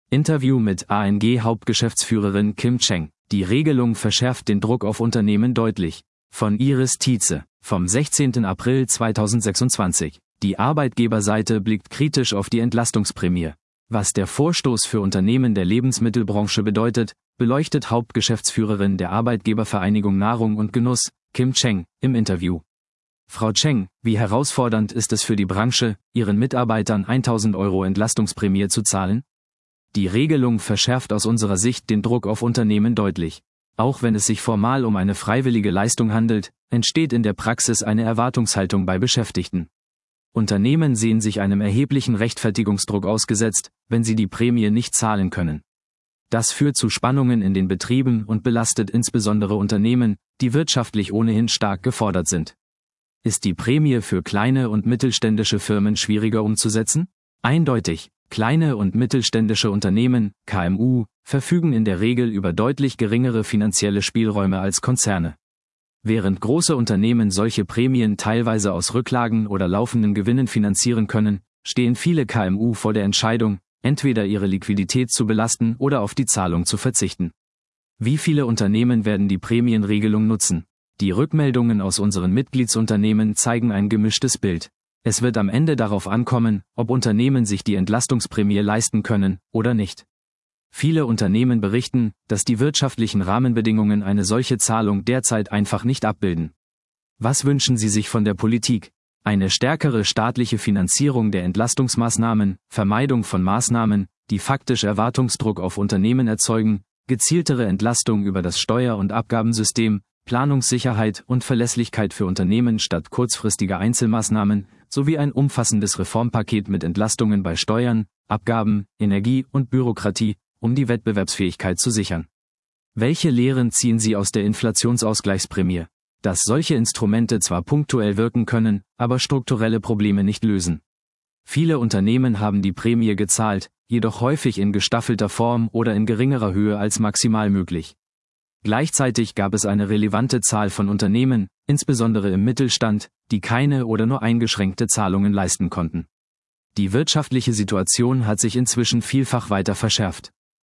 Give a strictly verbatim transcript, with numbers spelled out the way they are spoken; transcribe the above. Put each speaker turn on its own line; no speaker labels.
Interview mit A N G-Hauptgeschäftsführerin Kim Cheng. Die Regelung verschärft den Druck auf Unternehmen deutlich. Von Iris Tietze, vom sechzehnten April zweitausendsechsundzwanzig. Die Arbeitgeberseite blickt kritisch auf die Entlastungsprämie. Was der Vorstoß für Unternehmen der Lebensmittelbranche bedeutet, beleuchtet Hauptgeschäftsführerin der Arbeitgebervereinigung Nahrung und Genuss, Kim Cheng, im Interview. Frau Cheng, wie herausfordernd ist es für die Branche, ihren Mitarbeitern tausend Euro Entlastungsprämie zu zahlen? Die Regelung verschärft aus unserer Sicht den Druck auf Unternehmen deutlich. Auch wenn es sich formal um eine freiwillige Leistung handelt, entsteht in der Praxis eine Erwartungshaltung bei Beschäftigten. Unternehmen sehen sich einem erheblichen Rechtfertigungsdruck ausgesetzt, wenn sie die Prämie nicht zahlen können. Das führt zu Spannungen in den Betrieben und belastet insbesondere Unternehmen, die wirtschaftlich ohnehin stark gefordert sind. Ist die Prämie für kleine und mittelständische Firmen schwieriger umzusetzen? Eindeutig. Kleine und mittelständische Unternehmen, K M U, verfügen in der Regel über deutlich geringere finanzielle Spielräume als Konzerne. Während große Unternehmen solche Prämien teilweise aus Rücklagen oder laufenden Gewinnen finanzieren können, stehen viele K M U vor der Entscheidung, entweder ihre Liquidität zu belasten oder auf die Zahlung zu verzichten. Wie viele Unternehmen werden die Prämienregelung nutzen? Die Rückmeldungen aus unseren Mitgliedsunternehmen zeigen ein gemischtes Bild. Es wird am Ende darauf ankommen, ob Unternehmen sich die Entlastungsprämie leisten können oder nicht. Viele Unternehmen berichten, dass die wirtschaftlichen Rahmenbedingungen eine solche Zahlung derzeit einfach nicht abbilden. Was wünschen Sie sich von der Politik? Eine stärkere staatliche Finanzierung der Entlastungsmaßnahmen, Vermeidung von Maßnahmen, die faktisch Erwartungsdruck auf Unternehmen erzeugen, gezieltere Entlastung über das Steuer- und Abgabensystem, Planungssicherheit und Verlässlichkeit für Unternehmen statt kurzfristiger Einzelmaßnahmen, sowie ein umfassendes Reformpaket mit Entlastungen bei Steuern, Abgaben, Energie und Bürokratie, um die Wettbewerbsfähigkeit zu sichern. Welche Lehren ziehen Sie aus der Inflationsausgleichsprämie? Dass solche Instrumente zwar punktuell wirken können, aber strukturelle Probleme nicht lösen. Viele Unternehmen haben die Prämie gezahlt, jedoch häufig in gestaffelter Form oder in geringerer Höhe als maximal möglich. Gleichzeitig gab es eine relevante Zahl von Unternehmen, insbesondere im Mittelstand, die keine oder nur eingeschränkte Zahlungen leisten konnten. Die wirtschaftliche Situation hat sich inzwischen vielfach weiter verschärft.